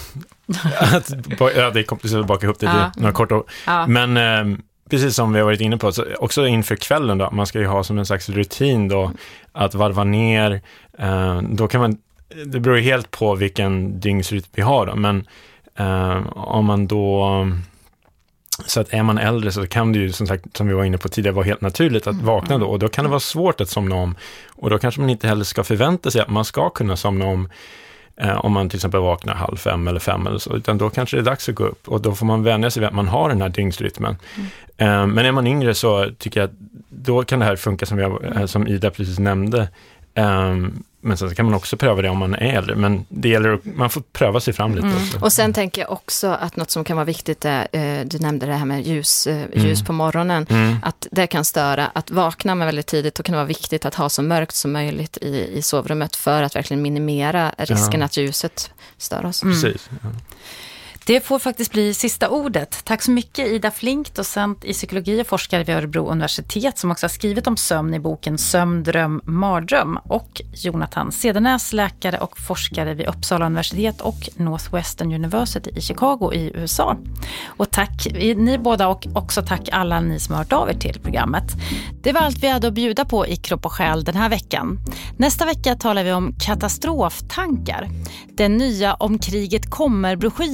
Det är komplicerat att baka ihop det till några korta år. Men precis som vi har varit inne på, så också inför kvällen då, man ska ju ha som en slags rutin då, att varva ner. Då kan man, det beror helt på vilken dygnsrytm vi har då, men om man då... Så att är man äldre så kan det ju, som sagt, som vi var inne på tidigare, vara helt naturligt att vakna då. Och då kan det vara svårt att somna om. Och då kanske man inte heller ska förvänta sig att man ska kunna somna om man till exempel vaknar 4:30 eller 5 eller så. Utan då kanske det är dags att gå upp. Och då får man vänja sig vid att man har den här dygnsrytmen. Men är man yngre så tycker jag att då kan det här funka som Ida precis nämnde. Men sen kan man också pröva det om man är äldre. Men det gäller att man får pröva sig fram lite också.
Och sen tänker jag också att något som kan vara viktigt är, du nämnde det här med ljus på morgonen. Att det kan störa. Att vakna med väldigt tidigt, då kan det vara viktigt att ha så mörkt som möjligt i sovrummet för att verkligen minimera risken att ljuset stör oss.
Precis. Ja.
Det får faktiskt bli sista ordet. Tack så mycket Ida Flink, docent i psykologi och forskare vid Örebro universitet, som också har skrivit om sömn i boken Sömn, dröm, mardröm, och Jonathan Cedernes, läkare och forskare vid Uppsala universitet och Northwestern University i Chicago i USA. Och tack ni båda, och också tack alla ni som har hört av er till programmet. Det var allt vi hade att bjuda på i Kropp och Själ den här veckan. Nästa vecka talar vi om katastroftankar. Den nya Om kriget kommer-broschyren har ju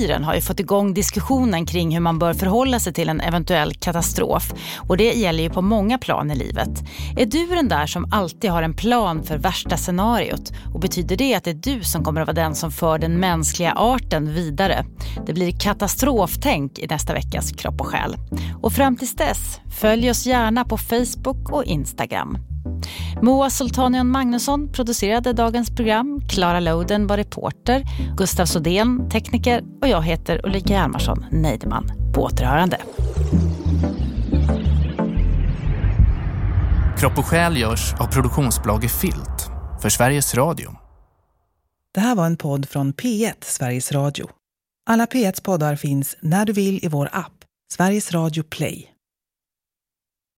fått igång diskussionen kring hur man bör förhålla sig till en eventuell katastrof. Och det gäller ju på många plan i livet. Är du den där som alltid har en plan för värsta scenariot? Och betyder det att det är du som kommer att vara den som för den mänskliga arten vidare? Det blir katastroftänk i nästa veckas Kropp och själ. Och fram tills dess, följ oss gärna på Facebook och Instagram. Moa Sultanian Magnusson producerade dagens program, Clara Loden var reporter, Gustav Sodén, tekniker och jag heter Ulrika Hjalmarsson Neideman. På återhörande.
Kropp och själ görs av produktionsbolaget Filt för Sveriges Radio.
Det här var en podd från P1, Sveriges Radio. Alla P1s poddar finns när du vill i vår app, Sveriges Radio Play.